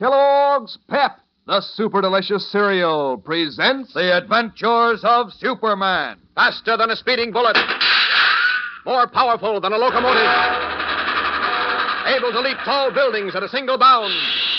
Kellogg's Pep, the super delicious cereal, presents The Adventures of Superman. Faster than a speeding bullet. More powerful than a locomotive. Able to leap tall buildings at a single bound.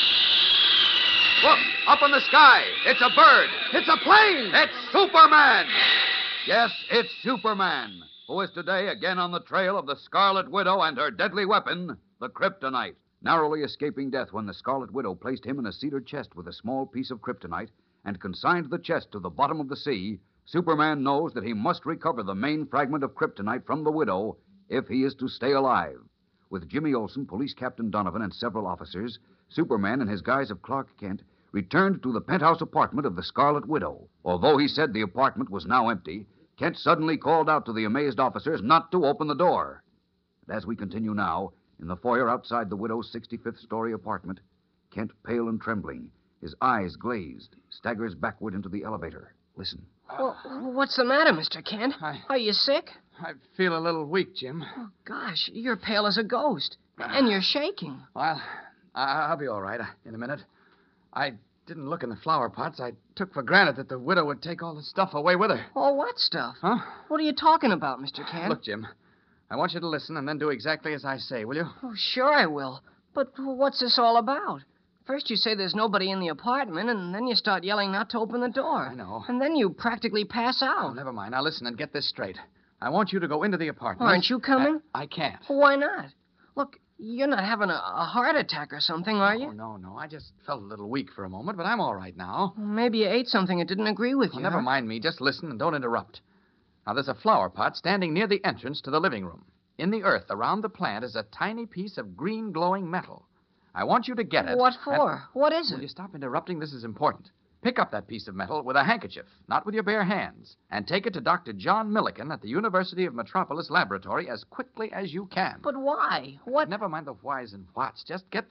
Look, up in the sky. It's a bird. It's a plane! It's Superman. Yes, it's Superman, who is today again on the trail of the Scarlet Widow and her deadly weapon, the kryptonite. Narrowly escaping death when the Scarlet Widow placed him in a cedar chest with a small piece of kryptonite and consigned the chest to the bottom of the sea, Superman knows that he must recover the main fragment of kryptonite from the Widow if he is to stay alive. With Jimmy Olsen, Police Captain Donovan, and several officers, Superman, in his guise of Clark Kent, returned to the penthouse apartment of the Scarlet Widow. Although he said the apartment was now empty, Kent suddenly called out to the amazed officers not to open the door. And as we continue now, in the foyer outside the widow's 65th story apartment, Kent, pale and trembling, his eyes glazed, staggers backward into the elevator. Listen. Well, what's the matter, Mr. Kent? Are you sick? I feel a little weak, Jim. Oh, gosh, you're pale as a ghost. And you're shaking. Well, I'll be all right in a minute. I didn't look in the flower pots. I took for granted that the widow would take all the stuff away with her. Oh, what stuff? Huh? What are you talking about, Mr. Kent? Look, Jim, I want you to listen and then do exactly as I say, will you? Oh, sure I will. But what's this all about? First you say there's nobody in the apartment, and then you start yelling not to open the door. I know. And then you practically pass out. Oh, never mind. Now listen and get this straight. I want you to go into the apartment. Aren't you coming? I can't. Why not? Look, you're not having a heart attack or something, are you? Oh, no. I just felt a little weak for a moment, but I'm all right now. Well, maybe you ate something that didn't agree with you. Never huh? mind me. Just listen and don't interrupt. Now, there's a flower pot standing near the entrance to the living room. In the earth around the plant is a tiny piece of green glowing metal. I want you to get it. What for? What is Will it? you stop interrupting? This is important. Pick up that piece of metal with a handkerchief, not with your bare hands, and take it to Dr. John Milliken at the University of Metropolis Laboratory as quickly as you can. But why? What? Never mind the whys and whats. Just get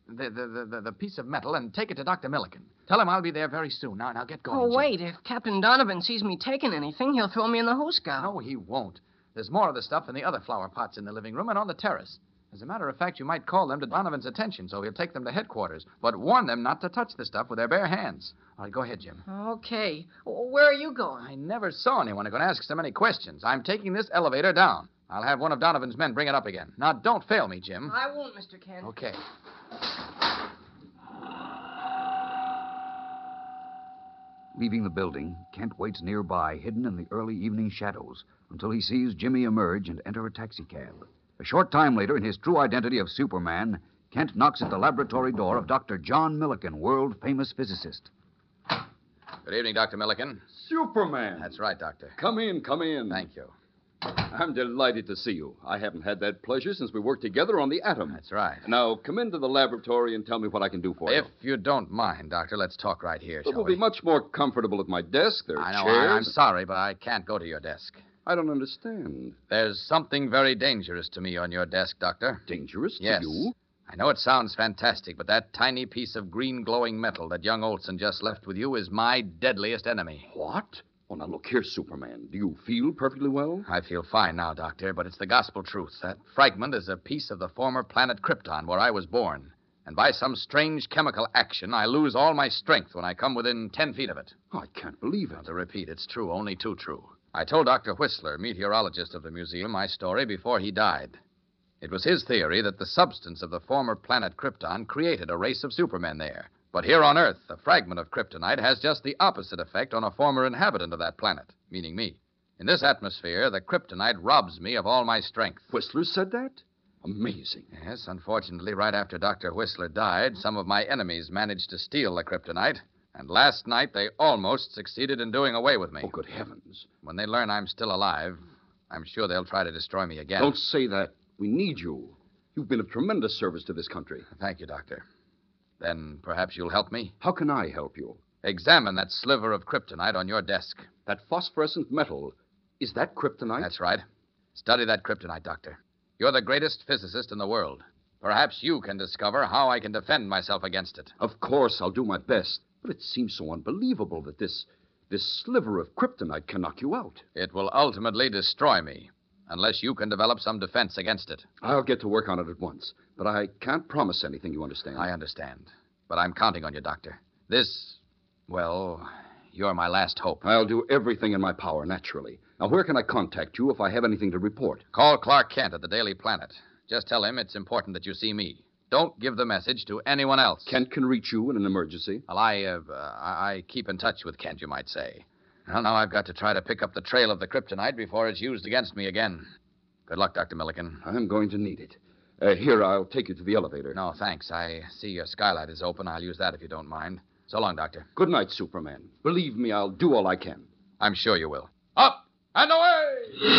the piece of metal and take it to Dr. Milliken. Tell him I'll be there very soon. Now get going. Oh, Jim. wait. If Captain Donovan sees me taking anything, he'll throw me in the hoosegow. No, he won't. There's more of the stuff in the other flower pots in the living room and on the terrace. As a matter of fact, you might call them to Donovan's attention, so he'll take them to headquarters. But warn them not to touch the stuff with their bare hands. All right, go ahead, Jim. Okay. Where are you going? I never saw anyone who could ask so many questions. I'm taking this elevator down. I'll have one of Donovan's men bring it up again. Now, don't fail me, Jim. I won't, Mr. Kent. Okay. Leaving the building, Kent waits nearby, hidden in the early evening shadows, until he sees Jimmy emerge and enter a taxicab. A short time later, in his true identity of Superman, Kent knocks at the laboratory door of Dr. John Milliken, world-famous physicist. Good evening, Dr. Milliken. Superman. That's right, Doctor. Come in. Thank you. I'm delighted to see you. I haven't had that pleasure since we worked together on the atom. That's right. Now, come into the laboratory and tell me what I can do for you. If you don't mind, Doctor, let's talk right here, It shall will we? be much more comfortable at my desk. There are I know. chairs. I'm sorry, but I can't go to your desk. I don't understand. There's something very dangerous to me on your desk, Doctor. Dangerous Yes. to you? I know it sounds fantastic, but that tiny piece of green glowing metal that young Olson just left with you is my deadliest enemy. What? Oh, now look here, Superman. Do you feel perfectly well? I feel fine now, Doctor, but it's the gospel truth. That fragment is a piece of the former planet Krypton, where I was born. And by some strange chemical action, I lose all my strength when I come within 10 feet of it. I can't believe Now, it. to repeat, it's true, only too true. I told Dr. Whistler, meteorologist of the museum, my story before he died. It was his theory that the substance of the former planet Krypton created a race of supermen there. But here on Earth, a fragment of kryptonite has just the opposite effect on a former inhabitant of that planet, meaning me. In this atmosphere, the kryptonite robs me of all my strength. Whistler said that? Amazing. Yes, unfortunately, right after Dr. Whistler died, some of my enemies managed to steal the kryptonite. And last night, they almost succeeded in doing away with me. Oh, good heavens. When they learn I'm still alive, I'm sure they'll try to destroy me again. Don't say that. We need you. You've been of tremendous service to this country. Thank you, Doctor. Then perhaps you'll help me? How can I help you? Examine that sliver of kryptonite on your desk. That phosphorescent metal, is that kryptonite? That's right. Study that kryptonite, Doctor. You're the greatest physicist in the world. Perhaps you can discover how I can defend myself against it. Of course, I'll do my best. But it seems so unbelievable that this sliver of kryptonite can knock you out. It will ultimately destroy me, unless you can develop some defense against it. I'll get to work on it at once. But I can't promise anything, you understand? I understand. But I'm counting on you, Doctor. Well, you're my last hope. I'll do everything in my power, naturally. Now, where can I contact you if I have anything to report? Call Clark Kent at the Daily Planet. Just tell him it's important that you see me. Don't give the message to anyone else. Kent can reach you in an emergency. Well, I keep in touch with Kent, you might say. Well, now I've got to try to pick up the trail of the kryptonite before it's used against me again. Good luck, Dr. Milliken. I'm going to need it. Here, I'll take you to the elevator. No, thanks. I see your skylight is open. I'll use that if you don't mind. So long, Doctor. Good night, Superman. Believe me, I'll do all I can. I'm sure you will. Up and away!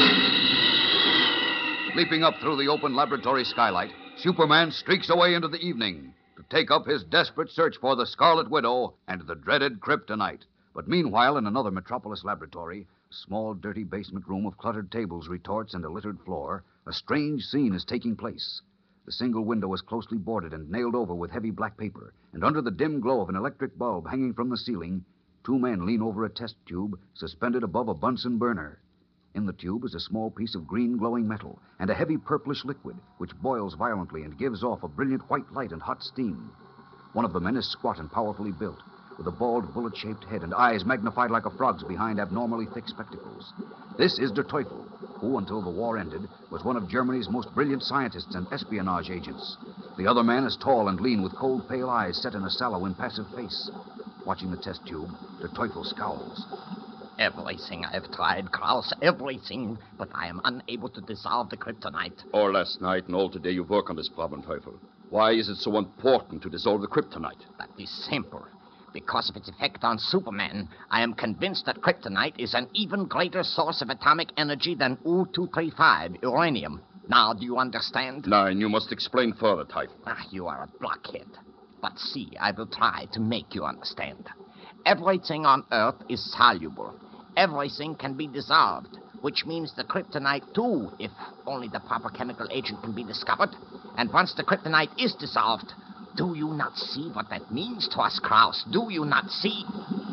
Leaping up through the open laboratory skylight, Superman streaks away into the evening to take up his desperate search for the Scarlet Widow and the dreaded kryptonite. But meanwhile, in another Metropolis laboratory, a small, dirty basement room of cluttered tables, retorts, and a littered floor, a strange scene is taking place. The single window is closely boarded and nailed over with heavy black paper, and under the dim glow of an electric bulb hanging from the ceiling, two men lean over a test tube suspended above a Bunsen burner. In the tube is a small piece of green glowing metal and a heavy purplish liquid which boils violently and gives off a brilliant white light and hot steam. One of the men is squat and powerfully built, with a bald, bullet-shaped head and eyes magnified like a frog's behind abnormally thick spectacles. This is Der Teufel, who, until the war ended, was one of Germany's most brilliant scientists and espionage agents. The other man is tall and lean, with cold, pale eyes set in a sallow, impassive face. Watching the test tube, Der Teufel scowls. Everything I've tried, Kraus, everything, but I am unable to dissolve the kryptonite. All last night and all today you work on this problem, Teufel. Why is it so important to dissolve the kryptonite? That is simple. Because of its effect on Superman, I am convinced that kryptonite is an even greater source of atomic energy than U-235, uranium. Now, do you understand? Nine, you must explain further, Teufel. You are a blockhead. But see, I will try to make you understand. Everything on Earth is soluble. Everything can be dissolved, which means the kryptonite, too, if only the proper chemical agent can be discovered. And once the kryptonite is dissolved, do you not see what that means to us, Kraus? Do you not see?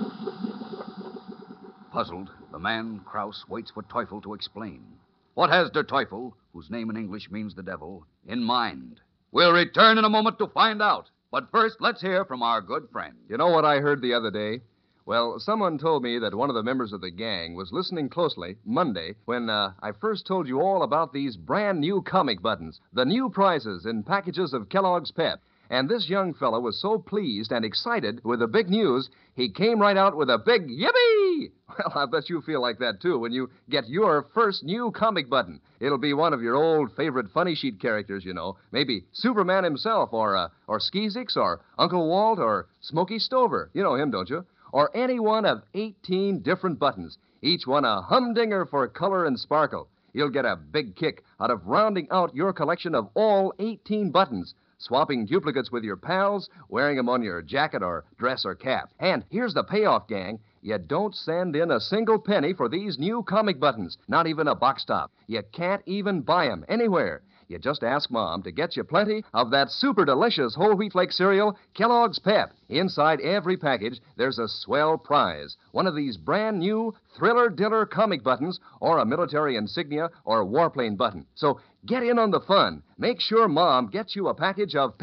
Puzzled, the man, Kraus, waits for Teufel to explain. What has Der Teufel, whose name in English means the devil, in mind? We'll return in a moment to find out. But first, let's hear from our good friend. You know what I heard the other day? Well, someone told me that one of the members of the gang was listening closely Monday when I first told you all about these brand new comic buttons, the new prizes in packages of Kellogg's Pep. And this young fellow was so pleased and excited with the big news, he came right out with a big yippee! Well, I bet you feel like that, too, when you get your first new comic button. It'll be one of your old favorite funny sheet characters, you know. Maybe Superman himself, or Skeezix, or Uncle Walt, or Smokey Stover. You know him, don't you? Or any one of 18 different buttons, each one a humdinger for color and sparkle. You'll get a big kick out of rounding out your collection of all 18 buttons, swapping duplicates with your pals, wearing them on your jacket or dress or cap. And here's the payoff, gang. You don't send in a single penny for these new comic buttons, not even a box top. You can't even buy them anywhere. You just ask Mom to get you plenty of that super delicious whole wheat flake cereal, Kellogg's Pep. Inside every package, there's a swell prize. One of these brand new thriller-diller comic buttons, or a military insignia or warplane button. So get in on the fun. Make sure Mom gets you a package of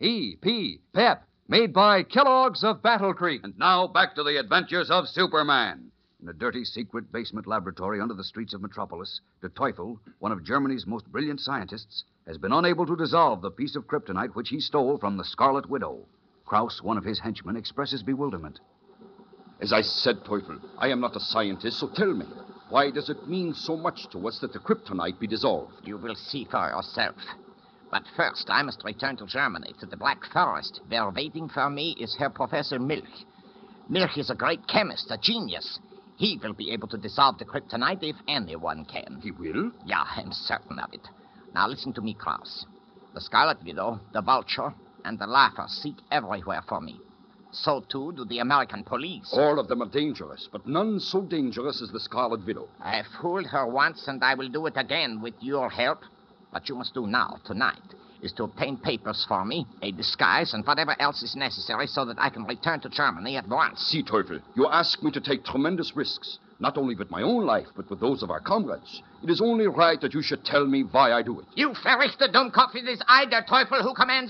P-E-P, Pep, made by Kellogg's of Battle Creek. And now back to the adventures of Superman. In a dirty, secret basement laboratory under the streets of Metropolis, Der Teufel, one of Germany's most brilliant scientists, has been unable to dissolve the piece of kryptonite which he stole from the Scarlet Widow. Kraus, one of his henchmen, expresses bewilderment. As I said, Teufel, I am not a scientist, so tell me, why does it mean so much to us that the kryptonite be dissolved? You will see for yourself. But first, I must return to Germany, to the Black Forest, where waiting for me is Herr Professor Milch. Milch is a great chemist, a genius. He will be able to dissolve the kryptonite if anyone can. He will? Yeah, I'm certain of it. Now listen to me, Kraus. The Scarlet Widow, the Vulture, and the Laugher seek everywhere for me. So, too, do the American police. All of them are dangerous, but none so dangerous as the Scarlet Widow. I fooled her once, and I will do it again with your help. What you must do now, tonight, is to obtain papers for me, a disguise, and whatever else is necessary so that I can return to Germany at once. See, Teufel, you ask me to take tremendous risks, not only with my own life, but with those of our comrades. It is only right that you should tell me why I do it. You verrichte Dummkopf, it is I, Der Teufel, who commands...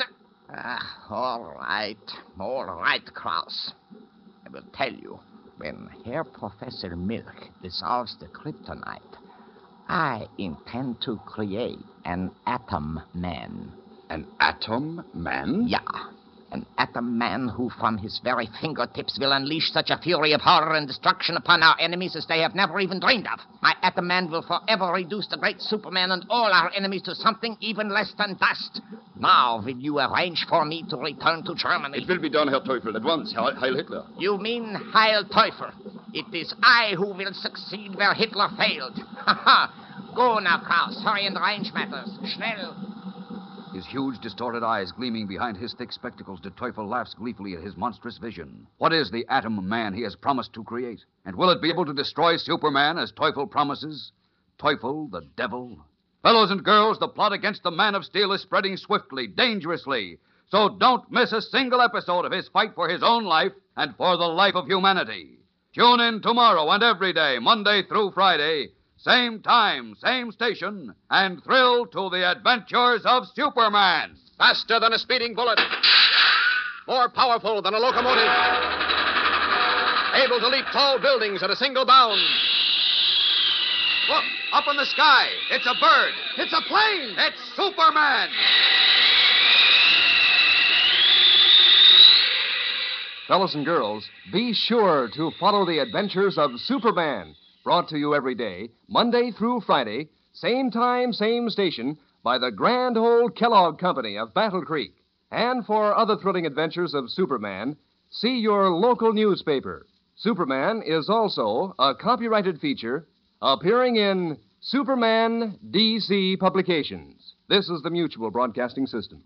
All right, Kraus. I will tell you, when Herr Professor Milk dissolves the kryptonite, I intend to create an atom man. An atom man? Yeah, an atom man who from his very fingertips will unleash such a fury of horror and destruction upon our enemies as they have never even dreamed of. My atom man will forever reduce the great Superman and all our enemies to something even less than dust. Now, will you arrange for me to return to Germany? It will be done, Herr Teufel, at once. Heil Hitler. You mean Heil Teufel. It is I who will succeed where Hitler failed. Ha ha! Go now, Kraus. Hurry and arrange matters. Schnell. His huge, distorted eyes gleaming behind his thick spectacles, De Teufel laughs gleefully at his monstrous vision. What is the atom man he has promised to create? And will it be able to destroy Superman as Teufel promises? Teufel, the devil? Fellows and girls, the plot against the Man of Steel is spreading swiftly, dangerously. So don't miss a single episode of his fight for his own life and for the life of humanity. Tune in tomorrow and every day, Monday through Friday, same time, same station, and thrill to the adventures of Superman. Faster than a speeding bullet. More powerful than a locomotive. Able to leap tall buildings at a single bound. Look, up in the sky. It's a bird. It's a plane. It's Superman. Fellas and girls, be sure to follow the adventures of Superman. Brought to you every day, Monday through Friday, same time, same station, by the grand old Kellogg Company of Battle Creek. And for other thrilling adventures of Superman, see your local newspaper. Superman is also a copyrighted feature appearing in Superman DC Publications. This is the Mutual Broadcasting System.